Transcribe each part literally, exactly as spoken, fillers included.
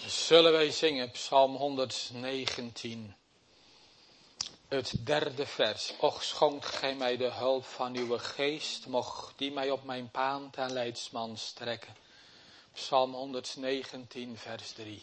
Zullen wij zingen Psalm honderdnegentien, het derde vers. Och, schonk gij mij de hulp van uw geest, mocht die mij op mijn paan ten leidsman strekken. Psalm honderdnegentien, vers drie.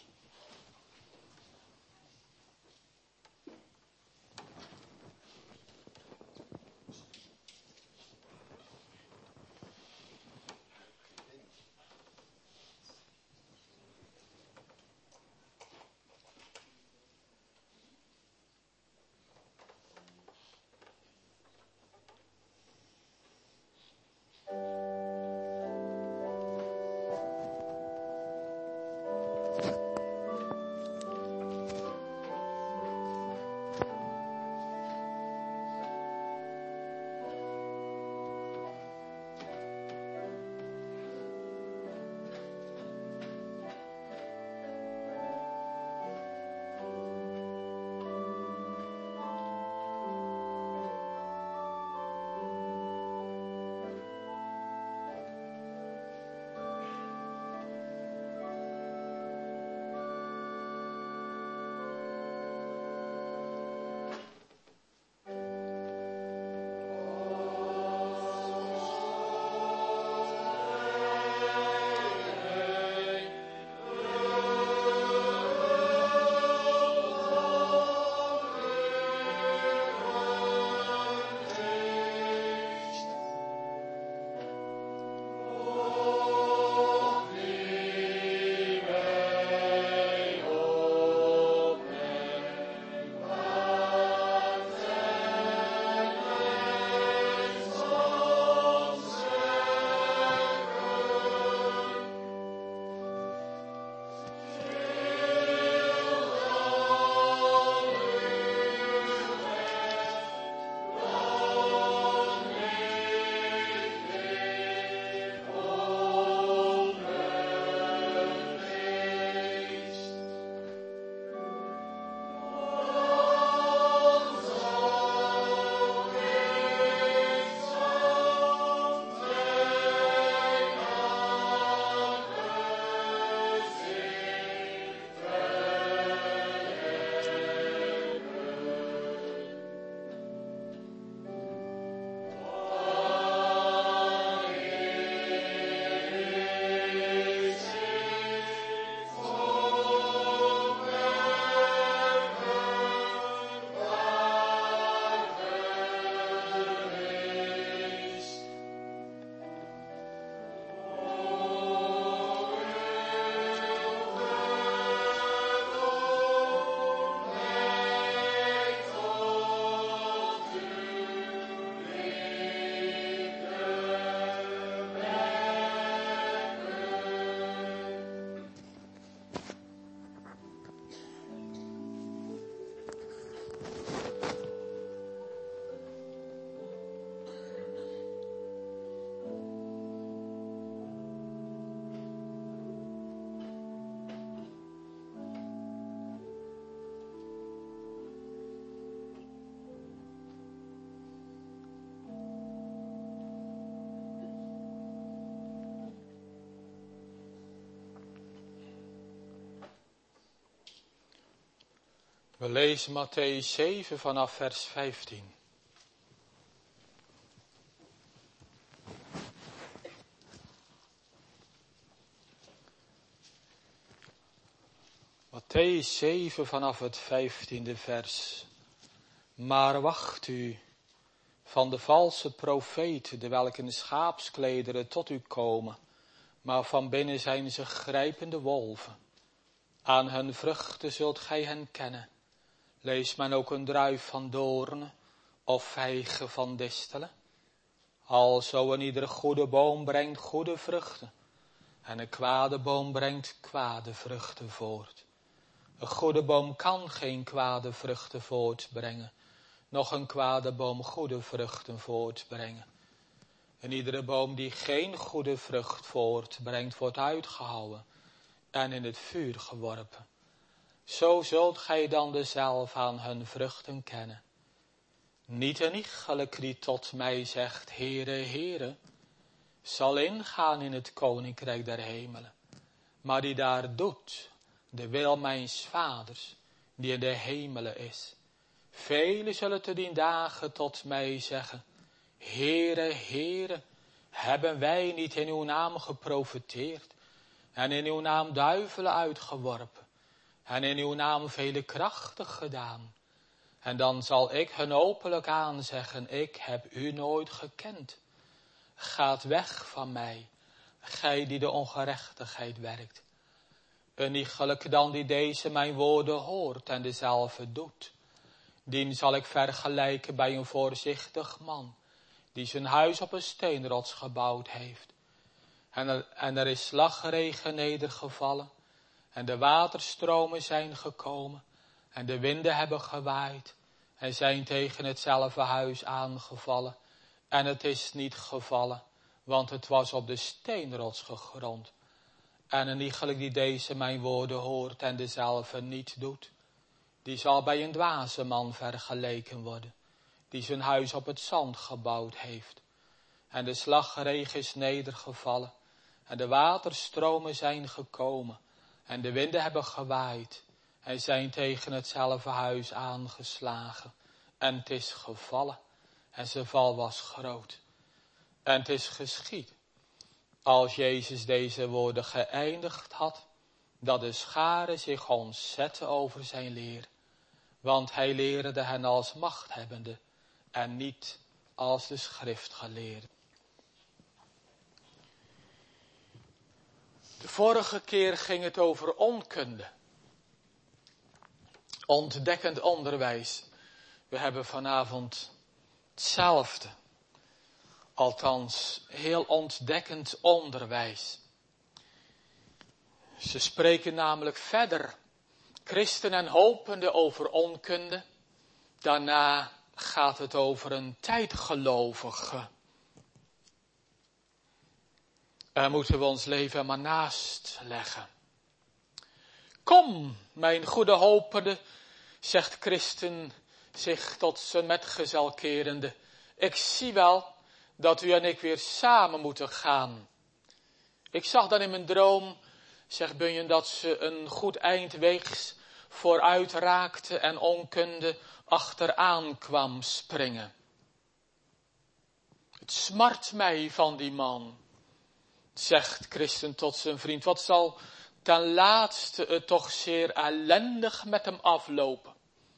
We lezen Mattheüs zeven vanaf vers vijftien. Mattheüs zeven vanaf het vijftiende vers. Maar wacht u van de valse profeten, de welke in schaapsklederen tot u komen, maar van binnen zijn ze grijpende wolven. Aan hun vruchten zult gij hen kennen. Leest men ook een druif van doornen of vijgen van distelen? Alzo een iedere goede boom brengt goede vruchten, en een kwade boom brengt kwade vruchten voort. Een goede boom kan geen kwade vruchten voortbrengen, noch een kwade boom goede vruchten voortbrengen. En iedere boom die geen goede vrucht voortbrengt, wordt uitgehouwen en in het vuur geworpen. Zo zult gij dan dezelf aan hun vruchten kennen. Niet een iegelijk die tot mij zegt, Heere, Heere, zal ingaan in het koninkrijk der hemelen, maar die daar doet de wil mijns vaders, die in de hemelen is. Velen zullen te dien dagen tot mij zeggen, Heere, Heere, hebben wij niet in uw naam geprofeteerd en in uw naam duivelen uitgeworpen en in uw naam vele krachtig gedaan? En dan zal ik hen openlijk aanzeggen, ik heb u nooit gekend. Gaat weg van mij, gij die de ongerechtigheid werkt. Een iegelijk dan die deze mijn woorden hoort en dezelfde doet. Dien zal ik vergelijken bij een voorzichtig man, die zijn huis op een steenrots gebouwd heeft. En er, en er is slagregen nedergevallen, en de waterstromen zijn gekomen, en de winden hebben gewaaid, en zijn tegen hetzelfde huis aangevallen. En het is niet gevallen, want het was op de steenrots gegrond. En een iegelijk die deze mijn woorden hoort en dezelfde niet doet, die zal bij een dwaze man vergeleken worden, die zijn huis op het zand gebouwd heeft. En de slagregen is nedergevallen, en de waterstromen zijn gekomen, en de winden hebben gewaaid, en zijn tegen hetzelfde huis aangeslagen. En het is gevallen, en zijn val was groot. En het is geschied, als Jezus deze woorden geëindigd had, dat de scharen zich ontzetten over zijn leer. Want hij leerde hen als machthebbende en niet als de schriftgeleerden. De vorige keer ging het over onkunde. Ontdekkend onderwijs. We hebben vanavond hetzelfde. Althans, heel ontdekkend onderwijs. Ze spreken namelijk verder, christen en hopende, over onkunde. Daarna gaat het over een tijdgelovige. Daar moeten we ons leven maar naast leggen. Kom, mijn goede hopende, zegt christen zich tot zijn metgezel kerende. Ik zie wel dat u en ik weer samen moeten gaan. Ik zag dan in mijn droom, zegt Bunyan, dat ze een goed eind weegs vooruit raakte en onkunde achteraan kwam springen. Het smart mij van die man, zegt christen tot zijn vriend. Wat zal ten laatste het toch zeer ellendig met hem aflopen.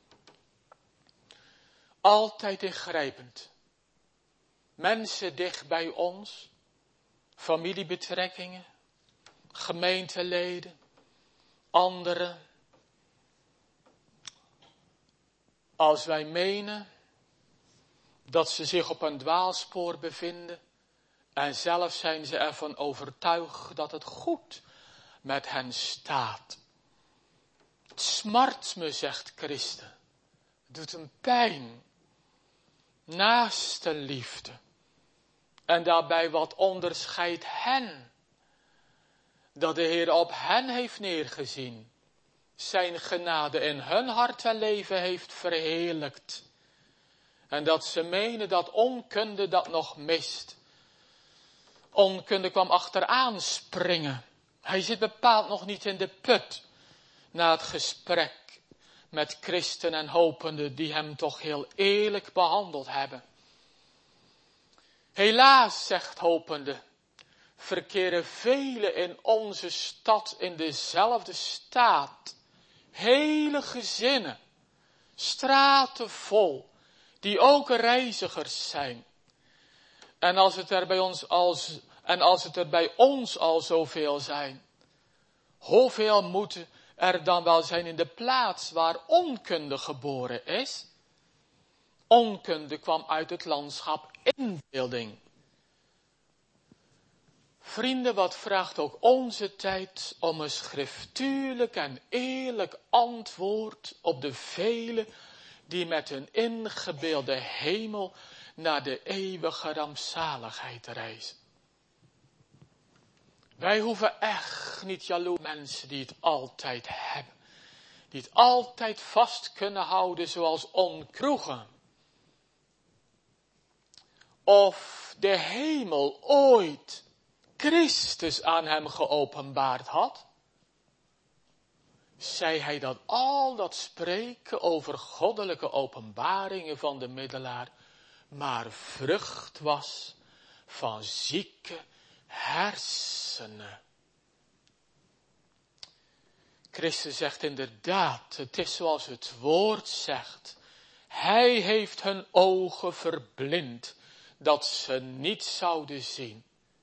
Altijd ingrijpend. Mensen dicht bij ons, familiebetrekkingen, gemeenteleden, anderen. Als wij menen dat ze zich op een dwaalspoor bevinden en zelf zijn ze ervan overtuigd dat het goed met hen staat. Het smart me, zegt Christen. Het doet een pijn. Naaste liefde. En daarbij wat onderscheidt hen. Dat de Heer op hen heeft neergezien. Zijn genade in hun hart en leven heeft verheerlijkt. En dat ze menen dat onkunde dat nog mist. Onkunde kwam achteraan springen. Hij zit bepaald nog niet in de put. Na het gesprek met christen en hopenden die hem toch heel eerlijk behandeld hebben. Helaas, zegt hopende, verkeren velen in onze stad in dezelfde staat. Hele gezinnen, straten vol, die ook reizigers zijn. En als het er bij ons als, en als het er bij ons al zoveel zijn, hoeveel moeten er dan wel zijn in de plaats waar onkunde geboren is? Onkunde kwam uit het landschap inbeelding. Vrienden, wat vraagt ook onze tijd om een schriftuurlijk en eerlijk antwoord op de velen die met een ingebeelde hemel naar de eeuwige rampzaligheid reizen. Wij hoeven echt niet jaloers mensen die het altijd hebben. Die het altijd vast kunnen houden zoals onkroegen. Of de hemel ooit Christus aan hem geopenbaard had. zei hij dat al dat spreken over goddelijke openbaringen van de middelaar maar vrucht was van zieke hersenen. Christus zegt inderdaad, het is zoals het woord zegt. Hij heeft hun ogen verblind, dat ze niet zouden zien.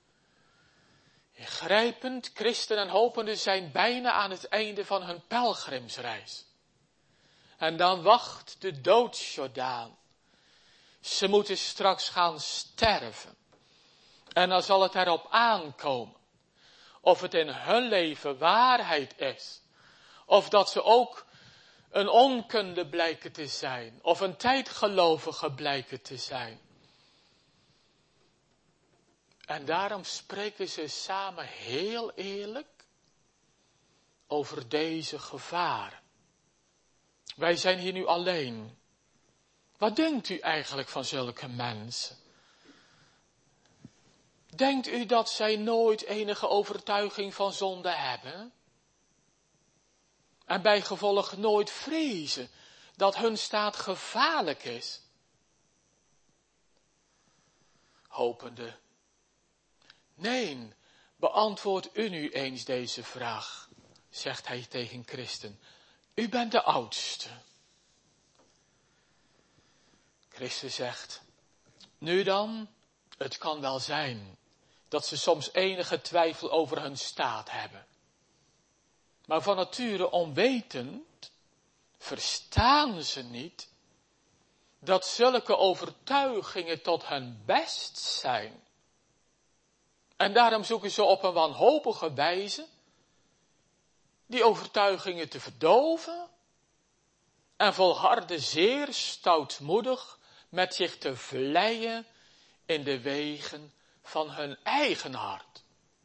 Ingrijpend, christen en hopenden zijn bijna aan het einde van hun pelgrimsreis. En dan wacht de doodsjordaan. Ze moeten straks gaan sterven. En dan zal het erop aankomen of het in hun leven waarheid is. Of dat ze ook een onkunde blijken te zijn. Of een tijdgelovige blijken te zijn. En daarom spreken ze samen heel eerlijk over deze gevaren. Wij zijn hier nu alleen. Wat denkt u eigenlijk van zulke mensen? Denkt u dat zij nooit enige overtuiging van zonde hebben? En bijgevolg nooit vrezen dat hun staat gevaarlijk is? Hopende. Nee, beantwoord u nu eens deze vraag, zegt hij tegen Christen. U bent de oudste. Christus zegt, nu dan, het kan wel zijn dat ze soms enige twijfel over hun staat hebben. Maar van nature onwetend verstaan ze niet dat zulke overtuigingen tot hun best zijn. En daarom zoeken ze op een wanhopige wijze die overtuigingen te verdoven en volharden zeer stoutmoedig met zich te vleien in de wegen van hun eigen hart.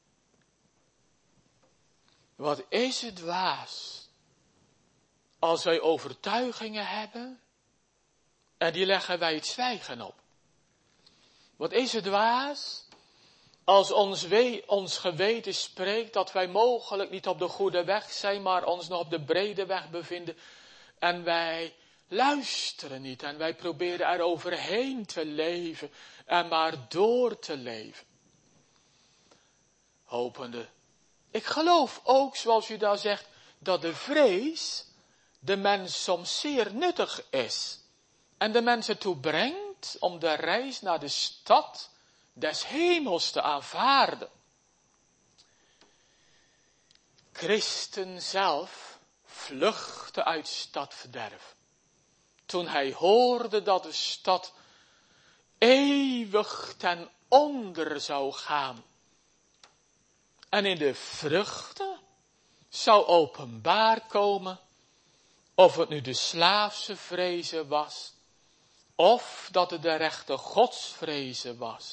Wat is het dwaas als wij overtuigingen hebben en die leggen wij het zwijgen op. Wat is het dwaas als ons, we, ons geweten spreekt dat wij mogelijk niet op de goede weg zijn, maar ons nog op de brede weg bevinden. En wij luisteren niet en wij proberen er overheen te leven en maar door te leven. Hopende. Ik geloof ook, zoals u daar zegt, dat de vrees de mens soms zeer nuttig is. En de mensen toe brengt om de reis naar de stad des hemels te aanvaarden. Christen zelf vluchtte uit stadverderf. Toen hij hoorde dat de stad eeuwig ten onder zou gaan. En in de vruchten zou openbaar komen of het nu de slaafse vrezen was, of dat het de rechte godsvrezen was.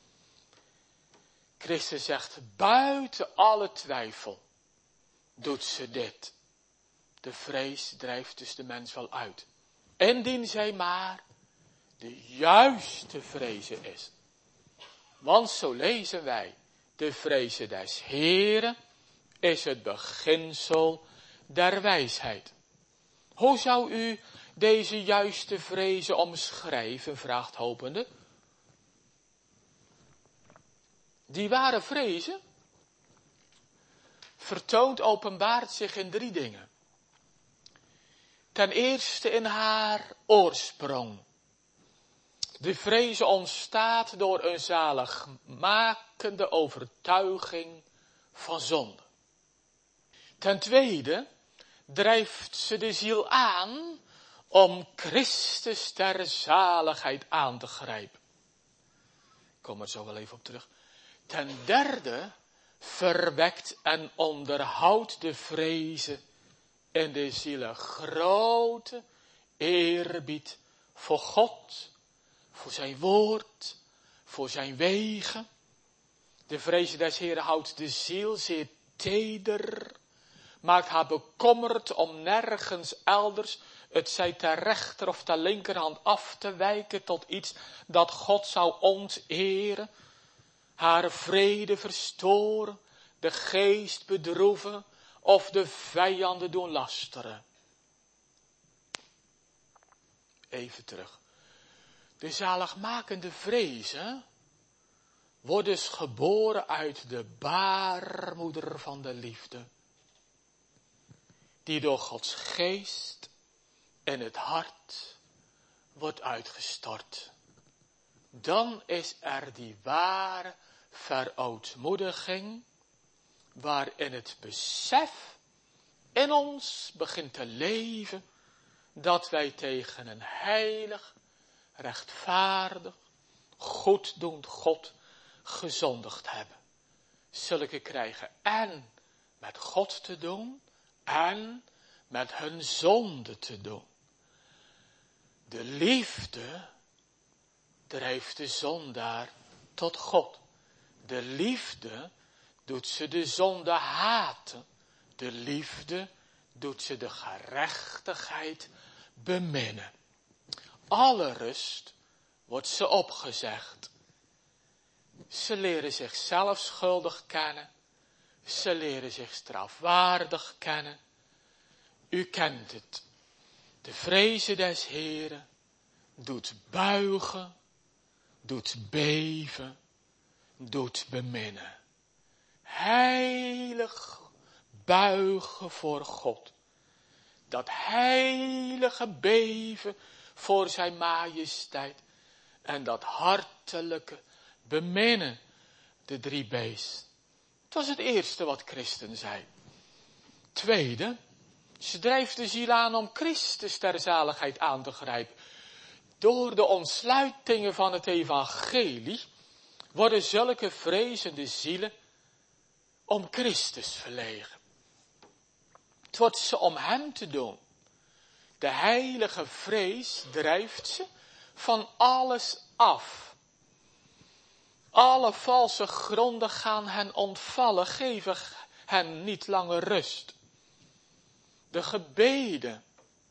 Christus zegt, buiten alle twijfel doet ze dit. De vrees drijft dus de mens wel uit. Indien zij maar de juiste vrezen is. Want zo lezen wij, de vrezen des Heeren is het beginsel der wijsheid. Hoe zou u deze juiste vrezen omschrijven, vraagt hopende? Die ware vrezen vertoont, openbaart zich in drie dingen. Ten eerste in haar oorsprong. De vrees ontstaat door een zaligmakende overtuiging van zonde. Ten tweede drijft ze de ziel aan om Christus ter zaligheid aan te grijpen. Ik kom er zo wel even op terug. Ten derde verwekt en onderhoudt de vrezen in de ziel grote eerbied voor God, voor zijn woord, voor zijn wegen. De vrezen des Heeren houdt de ziel zeer teder, maakt haar bekommerd om nergens elders, het zij ter rechter of ter linkerhand af te wijken tot iets dat God zou onteren, haar vrede verstoren, de geest bedroeven, of de vijanden doen lasteren. Even terug. De zaligmakende vrezen wordt dus geboren uit de baarmoeder van de liefde. Die door Gods geest in het hart wordt uitgestort. Dan is er die ware verootmoediging, waarin het besef in ons begint te leven, dat wij tegen een heilig, rechtvaardig, goeddoend God gezondigd hebben. Zulke krijgen en met God te doen, en met hun zonde te doen. De liefde drijft de zondaar tot God. De liefde doet ze de zonde haten. De liefde doet ze de gerechtigheid beminnen. Alle rust wordt ze opgezegd. Ze leren zichzelf schuldig kennen. Ze leren zich strafwaardig kennen. U kent het. De vrezen des Heren doet buigen, doet beven, doet beminnen. Heilig buigen voor God. Dat heilige beven voor zijn majesteit. En dat hartelijke beminnen, de drie beesten. Het was het eerste wat Christen zei. Tweede, ze drijft de ziel aan om Christus ter zaligheid aan te grijpen. Door de ontsluitingen van het evangelie worden zulke vrezende zielen om Christus verlegen. Het wordt ze om hem te doen. De heilige vrees drijft ze van alles af. Alle valse gronden gaan hen ontvallen, geven hen niet langer rust. De gebeden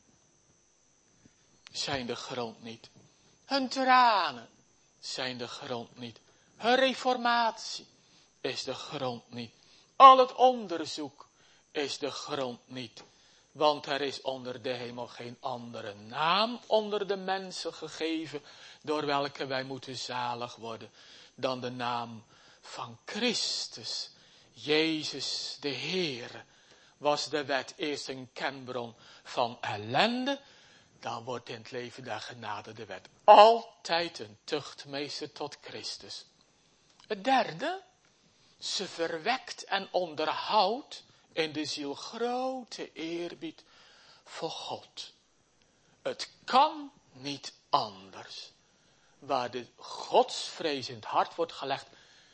zijn de grond niet. Hun tranen zijn de grond niet. Hun reformatie is de grond niet. Al het onderzoek is de grond niet. Want er is onder de hemel geen andere naam onder de mensen gegeven, door welke wij moeten zalig worden, dan de naam van Christus. Jezus de Heer. Was de wet eerst een kenbron van ellende, dan wordt in het leven der genade de wet altijd een tuchtmeester tot Christus. Het derde, ze verwekt en onderhoudt in de ziel grote eerbied voor God. Het kan niet anders. Waar de godsvrees in het hart wordt gelegd,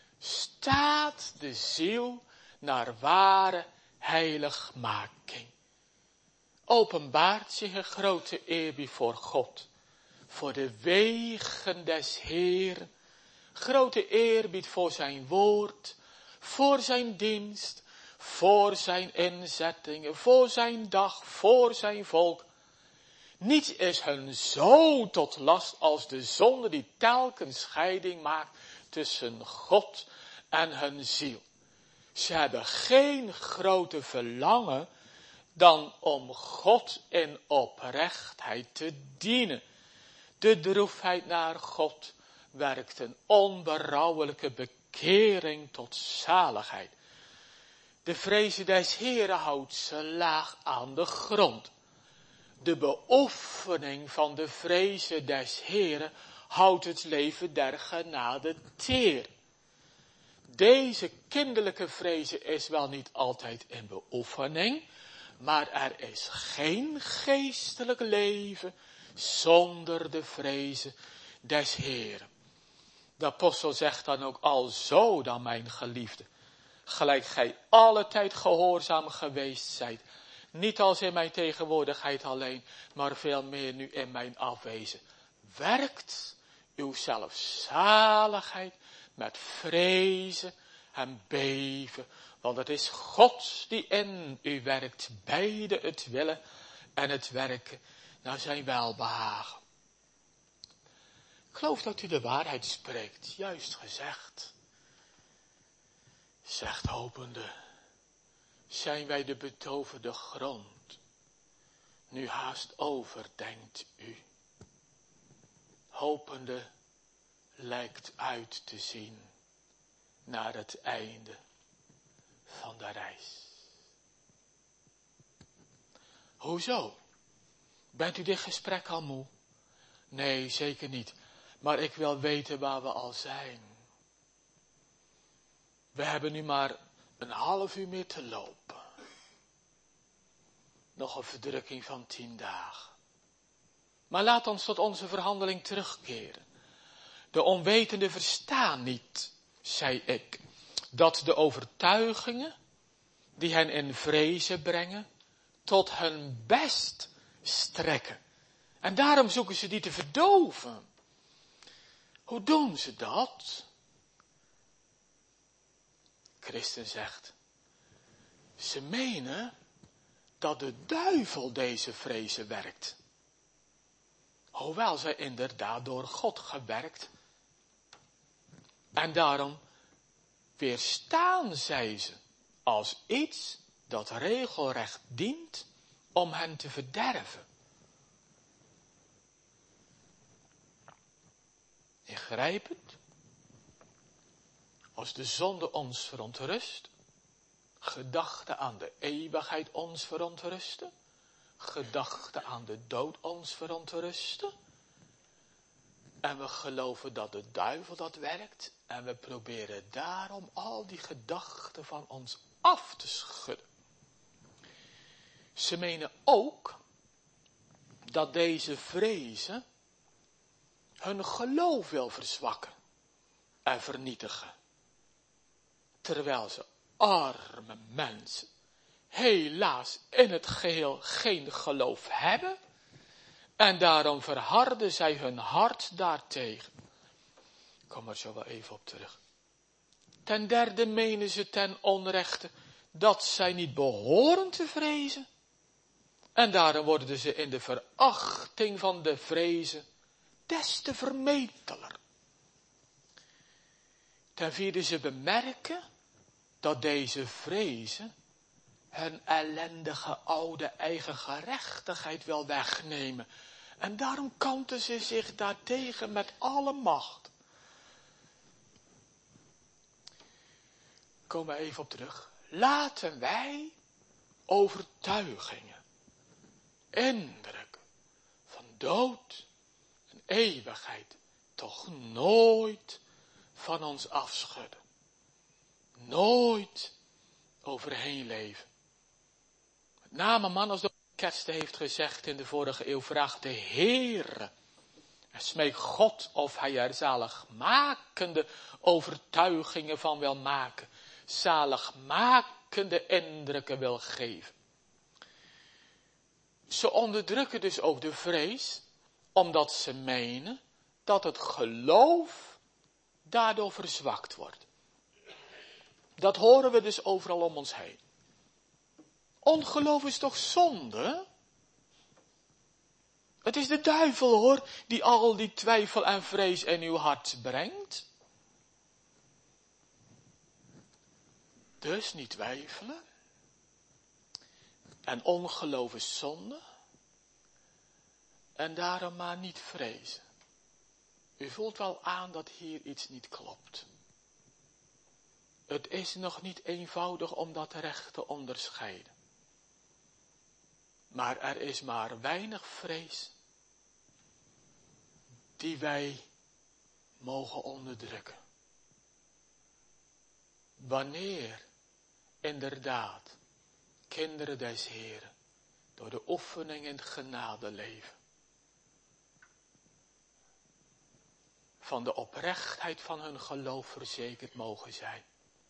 staat de ziel naar ware heiligmaking. Openbaart zich een grote eerbied voor God. Voor de wegen des Heeren. Grote eerbied voor zijn woord. Voor zijn dienst. Voor zijn inzettingen. Voor zijn dag. Voor zijn volk. Niets is hun zo tot last als de zonde die telkens scheiding maakt tussen God en hun ziel. Ze hebben geen grote verlangen dan om God in oprechtheid te dienen. De droefheid naar God werkt een onberouwelijke bekering tot zaligheid. De vrezen des Heren houdt ze laag aan de grond. De beoefening van de vrezen des Heren houdt het leven der genade teer. Deze kinderlijke vrezen is wel niet altijd in beoefening, maar er is geen geestelijk leven zonder de vrezen des Heren. De apostel zegt dan ook, alzo dan mijn geliefde, gelijk gij alle tijd gehoorzaam geweest zijt, niet als in mijn tegenwoordigheid alleen, maar veel meer nu in mijn afwezen. Werkt uw zelfzaligheid met vrezen en beven, want het is God die in u werkt, beide het willen en het werken naar zijn welbehagen. Ik geloof dat u de waarheid spreekt, juist gezegd. Zegt hopende, zijn wij de betoverde grond nu haast over, denkt u. Hopende lijkt uit te zien naar het einde van de reis. Hoezo? Bent u dit gesprek al moe? Nee, zeker niet. Maar ik wil weten waar we al zijn. We hebben nu maar een half uur meer te lopen. Nog een verdrukking van tien dagen. Maar laat ons tot onze verhandeling terugkeren. De onwetenden verstaan niet, zei ik, dat de overtuigingen die hen in vrezen brengen, tot hun best strekken. En daarom zoeken ze die te verdoven. Hoe doen ze dat? Christen zegt, ze menen dat de duivel deze vrezen werkt. Hoewel zij inderdaad door God gewerkt. En daarom weerstaan zij ze als iets dat regelrecht dient om hen te verderven. Ingrijpend. Als de zonde ons verontrust, gedachte aan de eeuwigheid ons verontrusten, gedachte aan de dood ons verontrusten, en we geloven dat de duivel dat werkt, en we proberen daarom al die gedachten van ons af te schudden. Ze menen ook dat deze vrezen hun geloof wil verzwakken en vernietigen. Terwijl ze arme mensen helaas in het geheel geen geloof hebben. En daarom verharden zij hun hart daartegen. Ik kom er zo wel even op terug. Ten derde menen ze ten onrechte dat zij niet behoren te vrezen. En daarom worden ze in de verachting van de vrezen des te vermeteler. Ten vierde ze bemerken dat deze vrezen hun ellendige oude eigen gerechtigheid wil wegnemen. En daarom kanten ze zich daartegen met alle macht. Komen we even op terug. Laten wij overtuigingen, indrukken van dood en eeuwigheid toch nooit van ons afschudden. Nooit overheen leven. Met name man als de Kersten heeft gezegd in de vorige eeuw, vraagt de Heere en smeek God of hij er zaligmakende overtuigingen van wil maken. Zaligmakende indrukken wil geven. Ze onderdrukken dus ook de vrees, omdat ze menen dat het geloof daardoor verzwakt wordt. Dat horen we dus overal om ons heen. Ongeloof is toch zonde? Het is de duivel hoor, die al die twijfel en vrees in uw hart brengt. Dus niet twijfelen. En ongeloof is zonde. En daarom maar niet vrezen. U voelt wel aan dat hier iets niet klopt. Het is nog niet eenvoudig om dat recht te onderscheiden. Maar er is maar weinig vrees die wij mogen onderdrukken. Wanneer inderdaad kinderen des Heren door de oefening in het genade leven, van de oprechtheid van hun geloof verzekerd mogen zijn.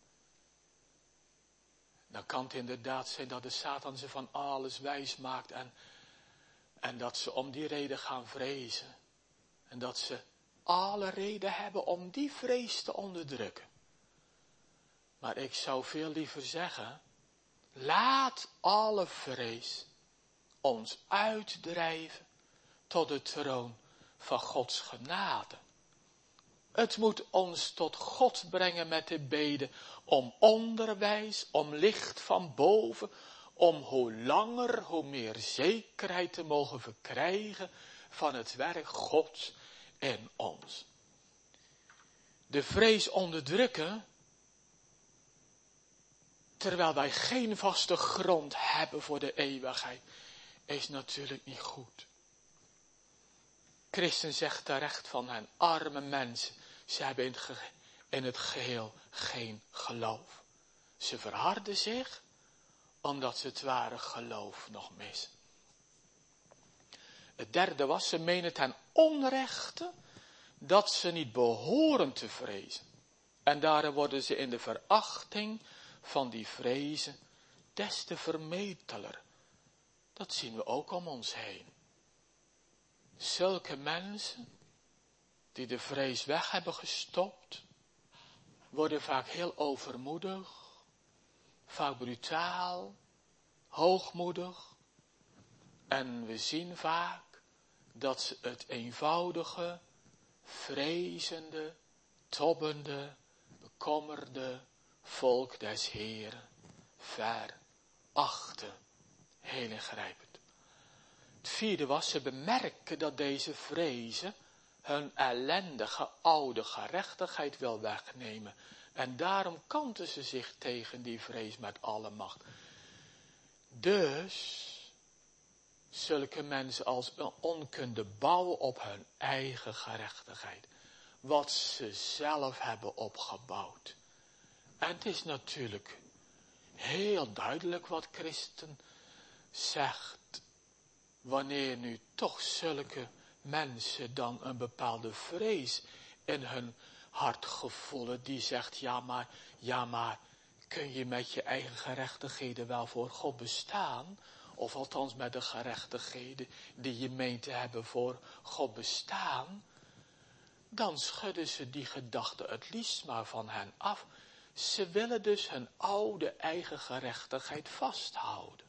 Dan kan het inderdaad zijn dat de Satan ze van alles wijs maakt en, en dat ze om die reden gaan vrezen. En dat ze alle reden hebben om die vrees te onderdrukken. Maar ik zou veel liever zeggen, laat alle vrees ons uitdrijven tot de troon van Gods genade. Het moet ons tot God brengen met de bede om onderwijs, om licht van boven, om hoe langer, hoe meer zekerheid te mogen verkrijgen van het werk Gods in ons. De vrees onderdrukken, terwijl wij geen vaste grond hebben voor de eeuwigheid, is natuurlijk niet goed. Christen zegt terecht van hen, arme mensen, ze hebben in het, ge- in het geheel geen geloof. Ze verharden zich, omdat ze het ware geloof nog missen. Het derde was, ze menen ten onrechte, dat ze niet behoren te vrezen. En daarom worden ze in de verachting van die vrezen des te vermeteler. Dat zien we ook om ons heen. Zulke mensen die de vrees weg hebben gestopt, worden vaak heel overmoedig, vaak brutaal, hoogmoedig. En we zien vaak dat ze het eenvoudige, vrezende, tobbende, bekommerde volk des Heeren verachten. Heel ingrijpend. Het vierde was, ze bemerken dat deze vrezen hun ellendige oude gerechtigheid wil wegnemen. En daarom kanten ze zich tegen die vrees met alle macht. Dus, zulke mensen als een onkunde bouwen op hun eigen gerechtigheid. Wat ze zelf hebben opgebouwd. En het is natuurlijk heel duidelijk wat Christen zegt. Wanneer nu toch zulke mensen dan een bepaalde vrees in hun hart gevoelen, die zegt, ja maar, ja maar, kun je met je eigen gerechtigheden wel voor God bestaan? Of althans met de gerechtigheden die je meent te hebben voor God bestaan? Dan schudden ze die gedachte het liefst maar van hen af. Ze willen dus hun oude eigen gerechtigheid vasthouden.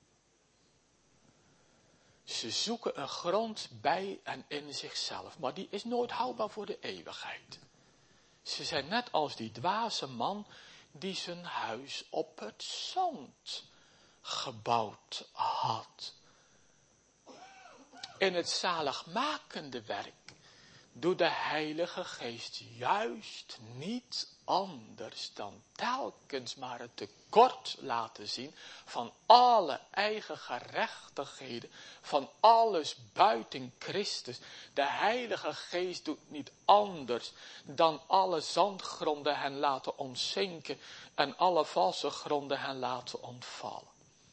Ze zoeken een grond bij en in zichzelf, maar die is nooit houdbaar voor de eeuwigheid. Ze zijn net als die dwaze man die zijn huis op het zand gebouwd had. In het zaligmakende werk doet de Heilige Geest juist niet anders dan telkens maar het tekort laten zien van alle eigen gerechtigheden, van alles buiten Christus. De Heilige Geest doet niet anders dan alle zandgronden hen laten ontzinken en alle valse gronden hen laten ontvallen.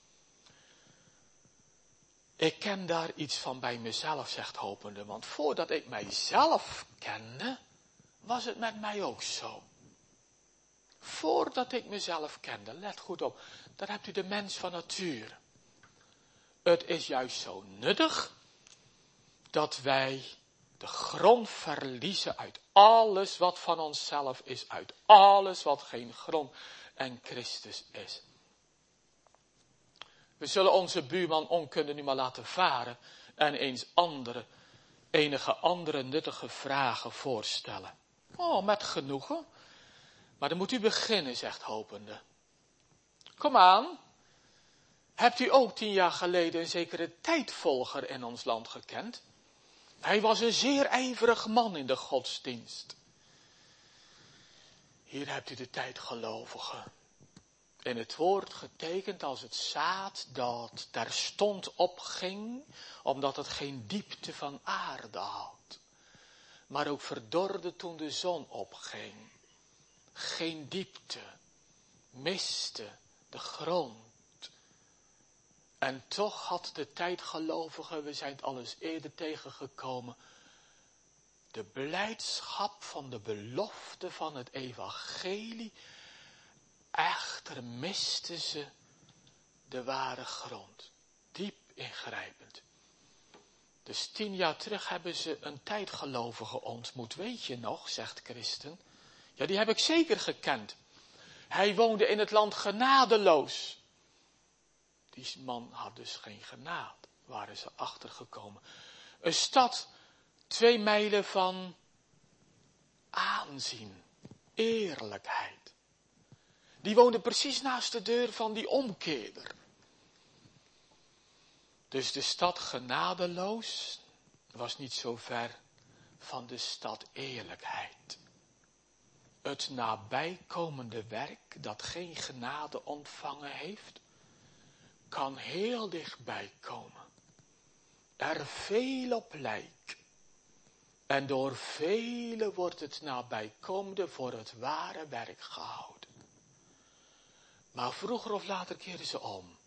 Ik ken daar iets van bij mezelf, zegt Hopende, want voordat ik mijzelf kende, was het met mij ook zo. Voordat ik mezelf kende, let goed op, daar hebt u de mens van nature. Het is juist zo nuttig dat wij de grond verliezen uit alles wat van onszelf is, uit alles wat geen grond en Christus is. We zullen onze buurman onkunde nu maar laten varen en eens andere, enige andere nuttige vragen voorstellen. Oh, met genoegen. Maar dan moet u beginnen, zegt Hopende. Kom aan. Hebt u ook tien jaar geleden een zekere tijdvolger in ons land gekend? Hij was een zeer ijverig man in de godsdienst. Hier hebt u de tijdgelovige. In het woord getekend als het zaad dat terstond opging, omdat het geen diepte van aarde had. Maar ook verdorde toen de zon opging. Geen diepte, miste de grond. En toch had de tijdgelovige, we zijn het al eens eerder tegengekomen, de blijdschap van de belofte van het evangelie. Echter misten ze de ware grond. Diep ingrijpend. Dus tien jaar terug hebben ze een tijdgelovige ontmoet. Weet je nog, zegt Christen. Ja, die heb ik zeker gekend. Hij woonde in het land genadeloos. Die man had dus geen genade. Waren ze achtergekomen. Een stad twee mijlen van aanzien, eerlijkheid. Die woonde precies naast de deur van die omkeerder. Dus de stad genadeloos was niet zo ver van de stad eerlijkheid. Het nabijkomende werk dat geen genade ontvangen heeft, kan heel dichtbij komen. Er veel op lijkt. En door velen wordt het nabijkomende voor het ware werk gehouden. Maar vroeger of later keren ze om.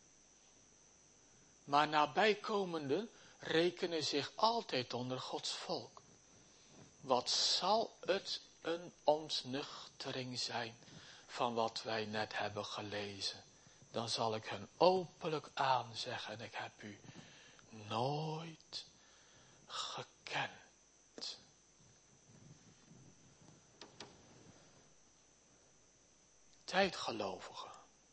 Maar nabijkomenden rekenen zich altijd onder Gods volk. Wat zal het een ontnuchtering zijn van wat wij net hebben gelezen. Dan zal ik hen openlijk aanzeggen, ik heb u nooit gekend. Tijdgelovige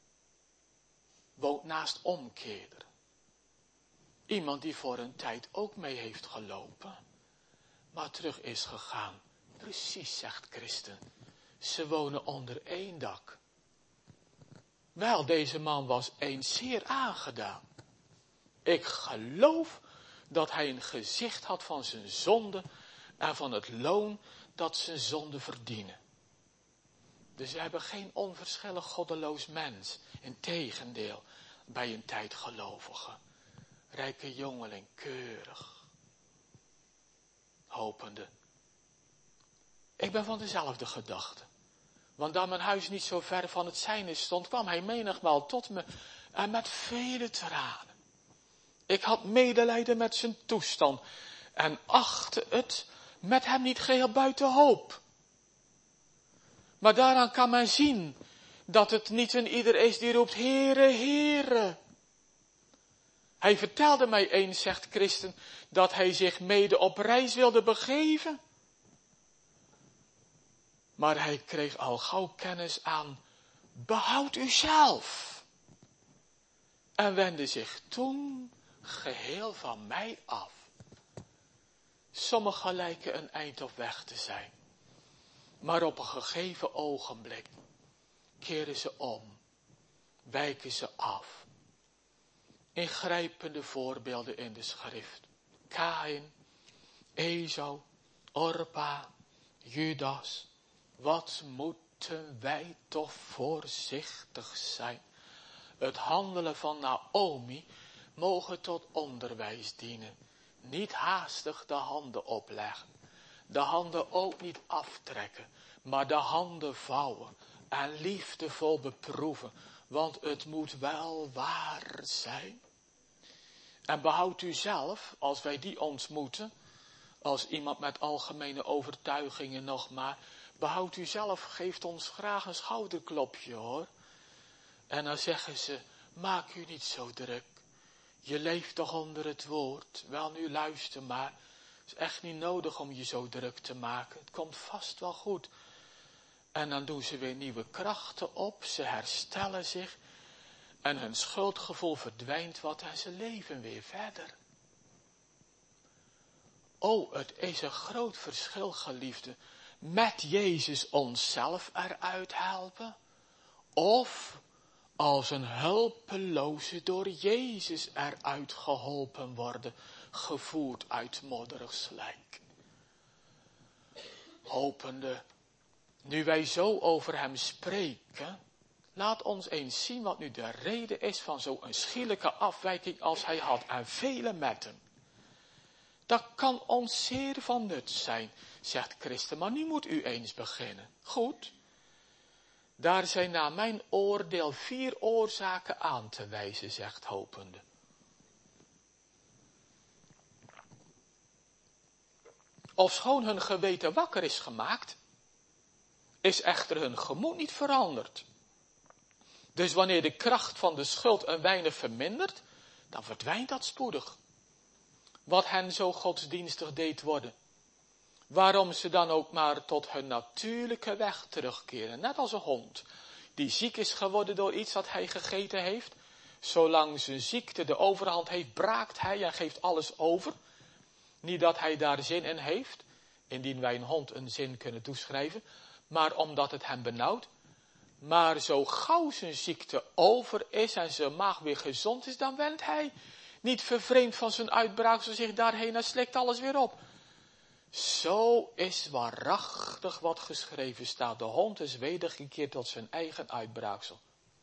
woont naast omkeerder. Iemand die voor een tijd ook mee heeft gelopen, maar terug is gegaan. Precies, zegt Christen. Ze wonen onder één dak. Wel, deze man was eens zeer aangedaan. Ik geloof dat hij een gezicht had van zijn zonde en van het loon dat zijn zonde verdienen. Dus we hebben geen onverschillig goddeloos mens. Integendeel, bij een tijdgelovige. Rijke jongeling, keurig. Hopende. Ik ben van dezelfde gedachte. Want daar mijn huis niet zo ver van het zijne stond, kwam hij menigmaal tot me en met vele tranen. Ik had medelijden met zijn toestand en achtte het met hem niet geheel buiten hoop. Maar daaraan kan men zien dat het niet een ieder is die roept, Heere, Heere. Hij vertelde mij eens, zegt Christen, dat hij zich mede op reis wilde begeven. Maar hij kreeg al gauw kennis aan, behoud uzelf. En wendde zich toen geheel van mij af. Sommigen lijken een eind op weg te zijn. Maar op een gegeven ogenblik keren ze om, wijken ze af. Ingrijpende voorbeelden in de schrift. Kaïn, Esau, Orpa, Judas. Wat moeten wij toch voorzichtig zijn. Het handelen van Naomi mogen tot onderwijs dienen. Niet haastig de handen opleggen. De handen ook niet aftrekken, maar de handen vouwen en liefdevol beproeven, want het moet wel waar zijn. En behoud u zelf, als wij die ontmoeten, als iemand met algemene overtuigingen nog maar, behoud u zelf, geeft ons graag een schouderklopje hoor. En dan zeggen ze, maak u niet zo druk, je leeft toch onder het woord, wel nu luister maar. Het is echt niet nodig om je zo druk te maken. Het komt vast wel goed. En dan doen ze weer nieuwe krachten op. Ze herstellen zich. En hun schuldgevoel verdwijnt wat en ze leven weer verder. Oh, het is een groot verschil, geliefde. Met Jezus onszelf eruit helpen. Of als een hulpeloze door Jezus eruit geholpen worden. Gevoerd uit modderig slijk. Hopende, nu wij zo over hem spreken, laat ons eens zien wat nu de reden is van zo'n schielijke afwijking als hij had en vele met hem. Dat kan ons zeer van nut zijn, zegt Christen, maar nu moet u eens beginnen. Goed, daar zijn naar mijn oordeel vier oorzaken aan te wijzen, zegt Hopende. Ofschoon hun geweten wakker is gemaakt, is echter hun gemoed niet veranderd. Dus wanneer de kracht van de schuld een weinig vermindert, dan verdwijnt dat spoedig. Wat hen zo godsdienstig deed worden. Waarom ze dan ook maar tot hun natuurlijke weg terugkeren. Net als een hond die ziek is geworden door iets dat hij gegeten heeft. Zolang zijn ziekte de overhand heeft, braakt hij en geeft alles over. Niet dat hij daar zin in heeft. indien wij een hond een zin kunnen toeschrijven, maar omdat het hem benauwt. Maar zo gauw zijn ziekte over is en zijn maag weer gezond is, dan wendt hij, niet vervreemd van zijn uitbraaksel, zich daarheen en slikt alles weer op. Zo is waarachtig wat geschreven staat. De hond is wedergekeerd tot zijn eigen uitbraaksel.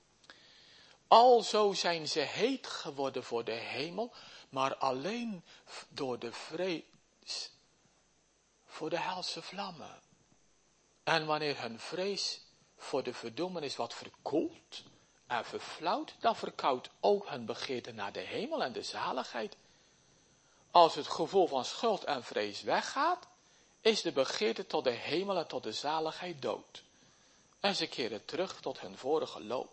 Alzo zijn ze heet geworden voor de hemel, maar alleen door de vrees voor de helse vlammen. En wanneer hun vrees voor de verdoemenis wat verkoelt en verflauwt, dan verkoudt ook hun begeerte naar de hemel en de zaligheid. Als het gevoel van schuld en vrees weggaat, is de begeerte tot de hemel en tot de zaligheid dood. En ze keren terug tot hun vorige loop.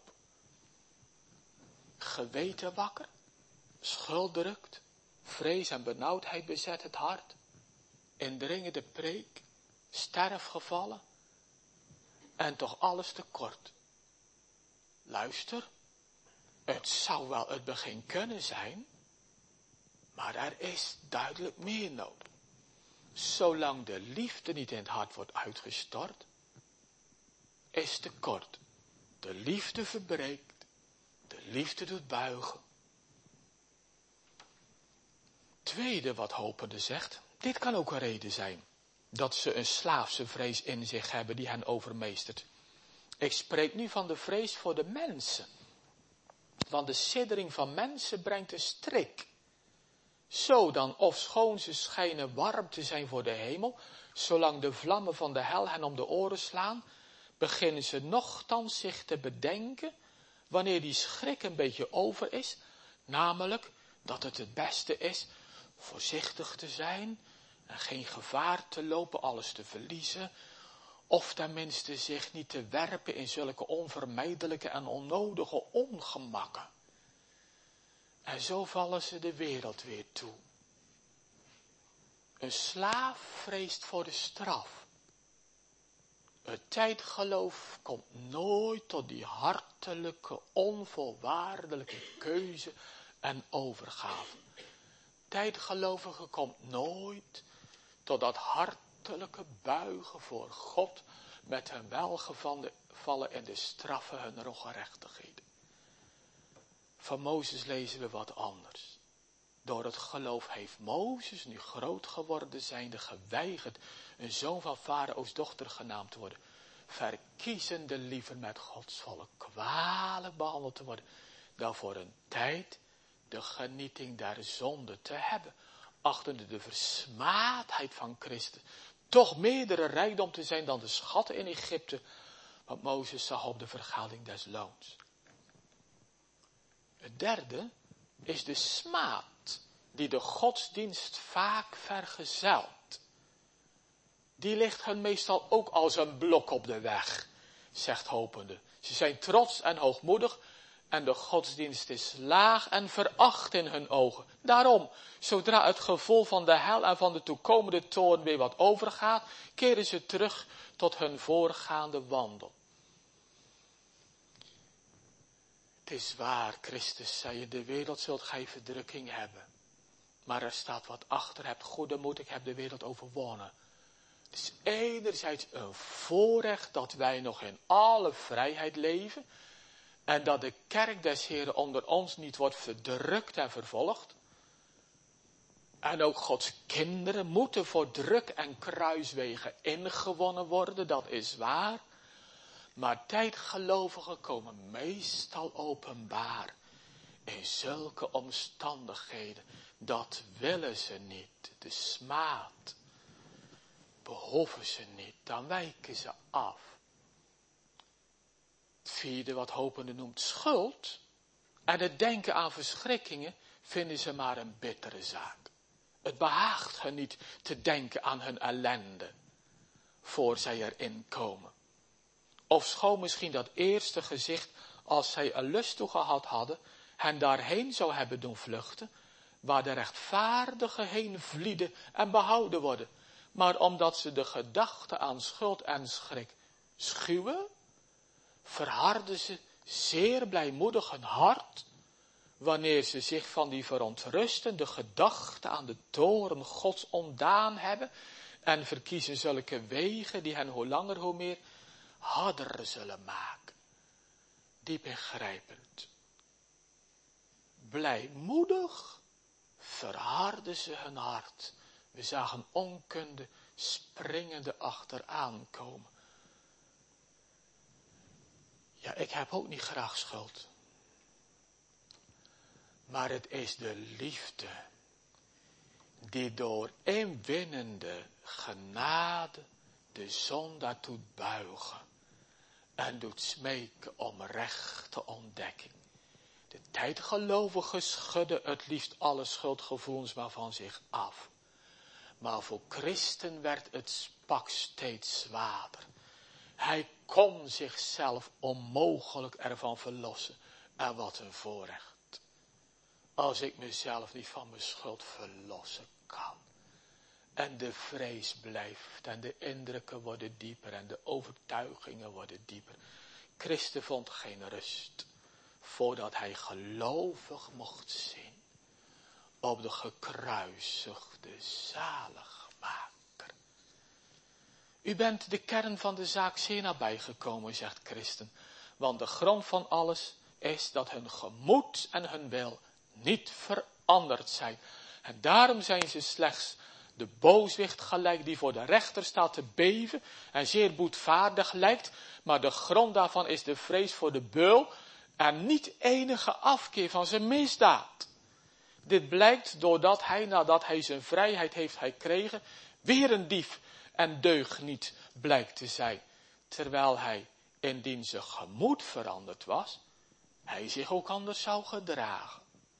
Geweten wakker, schuld drukt, vrees en benauwdheid bezet het hart, indringende preek, sterfgevallen en toch alles tekort. Luister, het zou wel het begin kunnen zijn, maar er is duidelijk meer nodig. Zolang de liefde niet in het hart wordt uitgestort, is tekort. De liefde verbreekt, de liefde doet buigen. Tweede wat hopende zegt, dit kan ook een reden zijn, dat ze een slaafse vrees in zich hebben die hen overmeestert. Ik spreek nu van de vrees voor de mensen. Want de siddering van mensen brengt een strik. Zo dan, ofschoon ze schijnen warm te zijn voor de hemel, zolang de vlammen van de hel hen om de oren slaan, beginnen ze nochtans zich te bedenken, wanneer die schrik een beetje over is, namelijk dat het het beste is voorzichtig te zijn en geen gevaar te lopen alles te verliezen, of tenminste zich niet te werpen in zulke onvermijdelijke en onnodige ongemakken. En zo vallen ze de wereld weer toe. Een slaaf vreest voor de straf. Het tijdgeloof komt nooit tot die hartelijke, onvoorwaardelijke keuze en overgave. Tijdgelovige komt nooit tot dat hartelijke buigen voor God met hun welgevallen in de straffen hun ongerechtigheden. Van Mozes lezen we wat anders. Door het geloof heeft Mozes, nu groot geworden zijnde, geweigerd een zoon van Farao's dochter genaamd te worden, verkiezende liever met Gods volk kwalijk behandeld te worden, dan voor een tijd de genieting der zonde te hebben, achtende de versmaadheid van Christus toch meerdere rijkdom te zijn dan de schatten in Egypte, want Mozes zag op de vergading des loons. Het derde is de smaad die de godsdienst vaak vergezelt. Die ligt hen meestal ook als een blok op de weg, zegt hopende. Ze zijn trots en hoogmoedig en de godsdienst is laag en veracht in hun ogen. Daarom, zodra het gevoel van de hel en van de toekomende toorn weer wat overgaat, keren ze terug tot hun voorgaande wandel. Het is waar, Christus zei, in de wereld zult gij verdrukking hebben. Maar er staat wat achter, hebt goede moed, ik heb de wereld overwonnen. Het is enerzijds een voorrecht dat wij nog in alle vrijheid leven. En dat de kerk des Heren onder ons niet wordt verdrukt en vervolgd. En ook Gods kinderen moeten voor druk en kruiswegen ingewonnen worden, dat is waar. Maar tijdgelovigen komen meestal openbaar in zulke omstandigheden. Dat willen ze niet. De smaad behoeven ze niet. Dan wijken ze af. Het vierde wat hopende noemt schuld. En het denken aan verschrikkingen vinden ze maar een bittere zaak. Het behaagt hen niet te denken aan hun ellende. Voor zij erin komen. Ofschoon misschien dat eerste gezicht, als zij er lust toe gehad hadden, hen daarheen zou hebben doen vluchten, waar de rechtvaardigen heen vlieden en behouden worden. Maar omdat ze de gedachte aan schuld en schrik schuwen, verharden ze zeer blijmoedig hun hart, wanneer ze zich van die verontrustende gedachte aan de toorn Gods ontdaan hebben en verkiezen zulke wegen die hen hoe langer hoe meer harder zullen maken. Diep ingrijpend. Blijmoedig verharden ze hun hart. We zagen onkunde springende achteraan komen. Ja, ik heb ook niet graag schuld. Maar het is de liefde die door inwinnende genade de zondaar doet buigen en doet smeken om rechte ontdekking. De tijdgelovigen schudden het liefst alle schuldgevoelens maar van zich af. Maar voor Christen werd het pak steeds zwaarder. Hij kon zichzelf onmogelijk ervan verlossen. En wat een voorrecht. Als ik mezelf niet van mijn schuld verlossen kan. En de vrees blijft. En de indrukken worden dieper. En de overtuigingen worden dieper. Christen vond geen rust. Voordat hij gelovig mocht zien. Op de gekruisigde zaligmaker. U bent de kern van de zaak zeer nabijgekomen, zegt Christen. Want de grond van alles is dat hun gemoed en hun wil niet veranderd zijn. En daarom zijn ze slechts de booswicht gelijk die voor de rechter staat te beven en zeer boetvaardig lijkt. Maar de grond daarvan is de vrees voor de beul en niet enige afkeer van zijn misdaad. Dit blijkt doordat hij, nadat hij zijn vrijheid heeft gekregen, weer een dief en deugniet blijkt te zijn. Terwijl hij, indien zijn gemoed veranderd was, hij zich ook anders zou gedragen.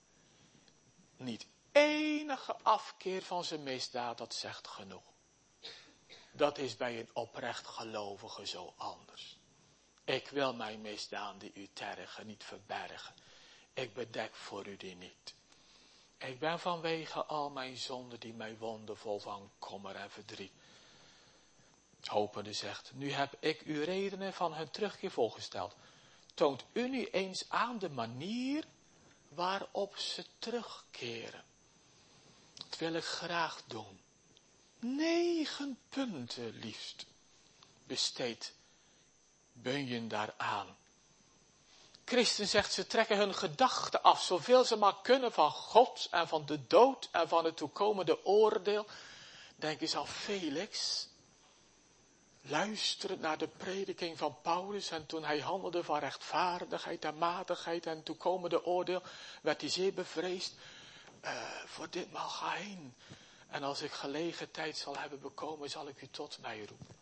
Niet enige afkeer van zijn misdaad, dat zegt genoeg. Dat is bij een oprecht gelovige zo anders. Ik wil mijn misdaden die u tergen niet verbergen. Ik bedek voor u die niet. Ik ben vanwege al mijn zonden die mij wonden vol van kommer en verdriet. Hopende zegt, nu heb ik u redenen van hun terugkeer volgesteld. Toont u nu eens aan de manier waarop ze terugkeren. Dat wil ik graag doen. Negen punten liefst besteedt Bunyan daaraan. Christen zegt, ze trekken hun gedachten af, zoveel ze maar kunnen van God en van de dood en van het toekomende oordeel. Denk eens aan Felix. Luisterend naar de prediking van Paulus en toen hij handelde van rechtvaardigheid en matigheid en toekomende oordeel, werd hij zeer bevreesd. Uh, voor ditmaal ga heen. En als ik gelegen tijd zal hebben bekomen, zal ik u tot mij roepen.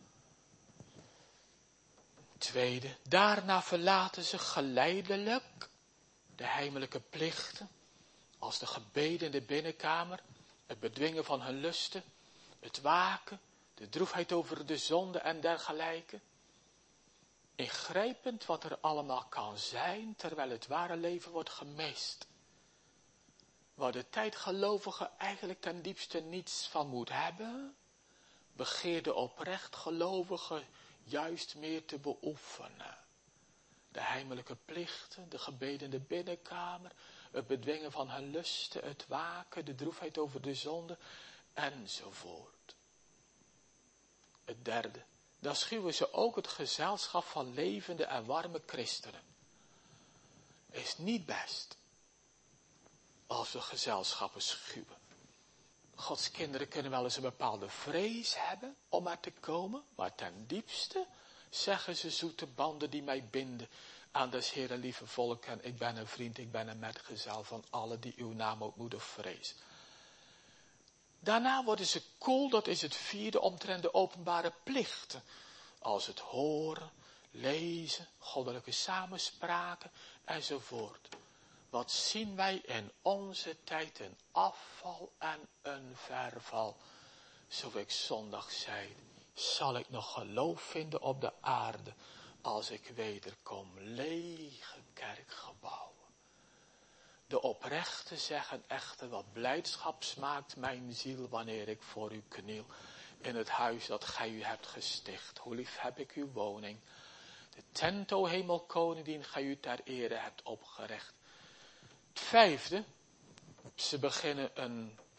Tweede, daarna verlaten ze geleidelijk de heimelijke plichten, als de gebeden in de binnenkamer, het bedwingen van hun lusten, het waken, de droefheid over de zonde en dergelijke. Ingrijpend wat er allemaal kan zijn, terwijl het ware leven wordt gemist. Waar de tijdgelovige eigenlijk ten diepste niets van moet hebben, begeert de oprecht gelovige juist meer te beoefenen. De heimelijke plichten, de gebeden in de binnenkamer, het bedwingen van hun lusten, het waken, de droefheid over de zonde, enzovoort. Het derde, dan schuwen ze ook het gezelschap van levende en warme christenen. Is niet best als we gezelschappen schuwen. Gods kinderen kunnen wel eens een bepaalde vrees hebben om er te komen, maar ten diepste zeggen ze zoete banden die mij binden aan des Heeren lieve volk en ik ben een vriend, ik ben een metgezel van allen die uw naam ootmoedig vrezen. Daarna worden ze koel, dat is het vierde, omtrent de openbare plichten, als het horen, lezen, goddelijke samenspraken enzovoort. Wat zien wij in onze tijd een afval en een verval. Zo ik zondag zei, zal ik nog geloof vinden op de aarde als ik wederkom, lege kerkgebouwen. De oprechten zeggen echter, wat blijdschap smaakt mijn ziel wanneer ik voor u kniel in het huis dat gij u hebt gesticht. Hoe lief heb ik uw woning, de tent, o hemelkoning, die gij u ter ere hebt opgericht. Het vijfde, ze beginnen een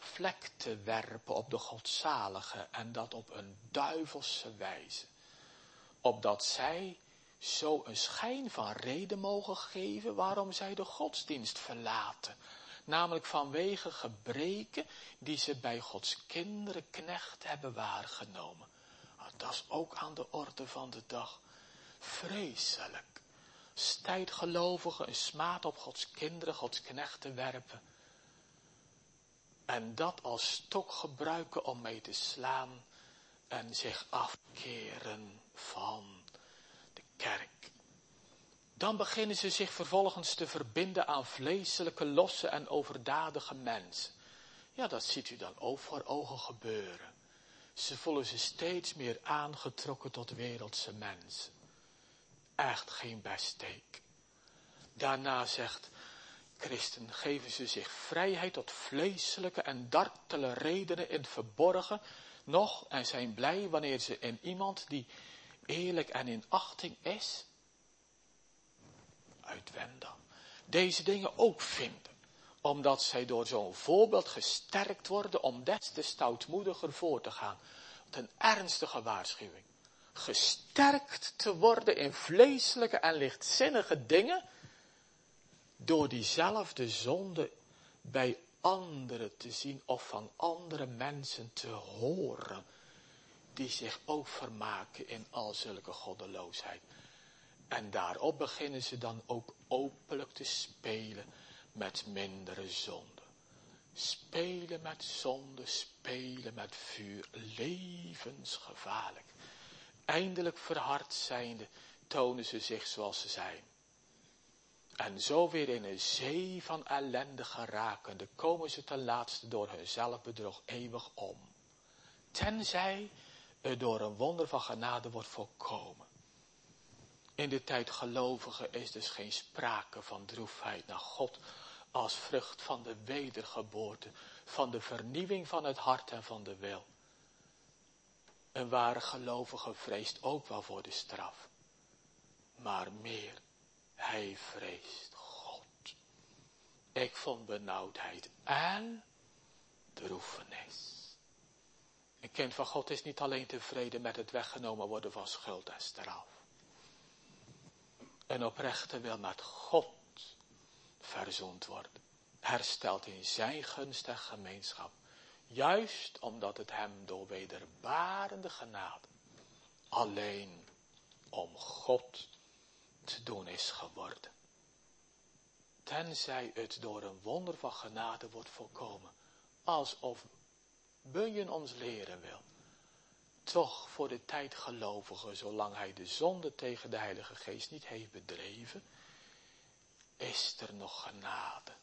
vlek te werpen op de godzalige en dat op een duivelse wijze. Opdat zij zo een schijn van reden mogen geven waarom zij de godsdienst verlaten. Namelijk vanwege gebreken die ze bij Gods kinderen knecht hebben waargenomen. Nou, dat is ook aan de orde van de dag. Vreselijk. Stijdgelovigen een smaad op Gods kinderen, Gods knechten werpen. En dat als stok gebruiken om mee te slaan en zich afkeren van de kerk. Dan beginnen ze zich vervolgens te verbinden aan vleeselijke, losse en overdadige mensen. Ja, dat ziet u dan ook voor ogen gebeuren. Ze voelen zich steeds meer aangetrokken tot wereldse mensen. Echt geen besteek. Daarna zegt Christen, geven ze zich vrijheid tot vleeselijke en dartele redenen in het verborgen nog en zijn blij wanneer ze in iemand die eerlijk en in achting is, uitwendig, deze dingen ook vinden. Omdat zij door zo'n voorbeeld gesterkt worden om des te stoutmoediger voor te gaan. Wat een ernstige waarschuwing. Gesterkt te worden in vleeselijke en lichtzinnige dingen. Door diezelfde zonde bij anderen te zien of van andere mensen te horen. Die zich ook vermaken in al zulke goddeloosheid. En daarop beginnen ze dan ook openlijk te spelen met mindere zonde. Spelen met zonde, spelen met vuur, levensgevaarlijk. Eindelijk verhard zijnde tonen ze zich zoals ze zijn. En zo weer in een zee van ellende gerakende komen ze ten laatste door hun zelfbedrog eeuwig om. Tenzij er door een wonder van genade wordt voorkomen. In de tijd gelovigen is dus geen sprake van droefheid naar God als vrucht van de wedergeboorte, van de vernieuwing van het hart en van de wil. Een ware gelovige vreest ook wel voor de straf, maar meer, hij vreest God. Ik vond benauwdheid en droefenis. Een kind van God is niet alleen tevreden met het weggenomen worden van schuld en straf. Een oprechte wil met God verzoend worden. Hersteld in zijn gunst en gemeenschap. Juist omdat het hem door wederbarende genade alleen om God te doen is geworden. Tenzij het door een wonder van genade wordt voorkomen. Alsof Bunyan ons leren wil. Toch voor de tijd gelovige, zolang hij de zonde tegen de Heilige Geest niet heeft bedreven, is er nog genade.